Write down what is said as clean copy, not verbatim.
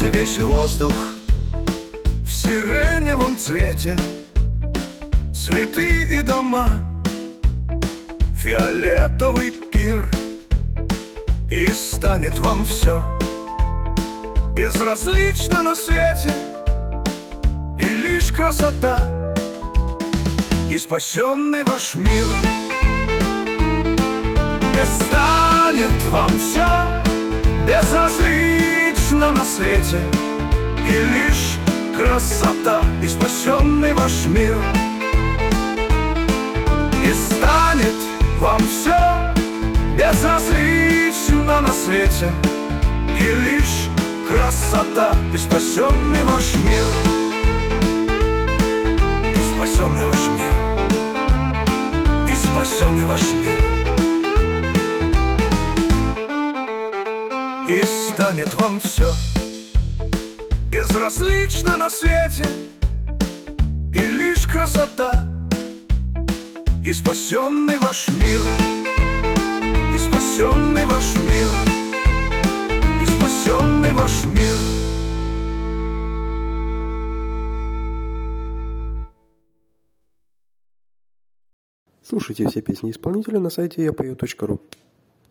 где весь воздух в сиреневом цвете, цветы и дома, фиолетовый пир. И станет вам все безразлично на свете, и лишь красота, и спасенный ваш мир. И станет вам все безразлично на свете, и лишь красота, и спасенный ваш мир. И станет вам все безразлично на свете, и лишь красота, и спасенный ваш мир. И спасенный ваш мир. И спасенный ваш мир. И станет вам все безразлично на свете, и лишь красота, и спасенный ваш мир. И спасенный ваш мир. И спасенный ваш мир. Слушайте все песни исполнителя на сайте yapою.ru.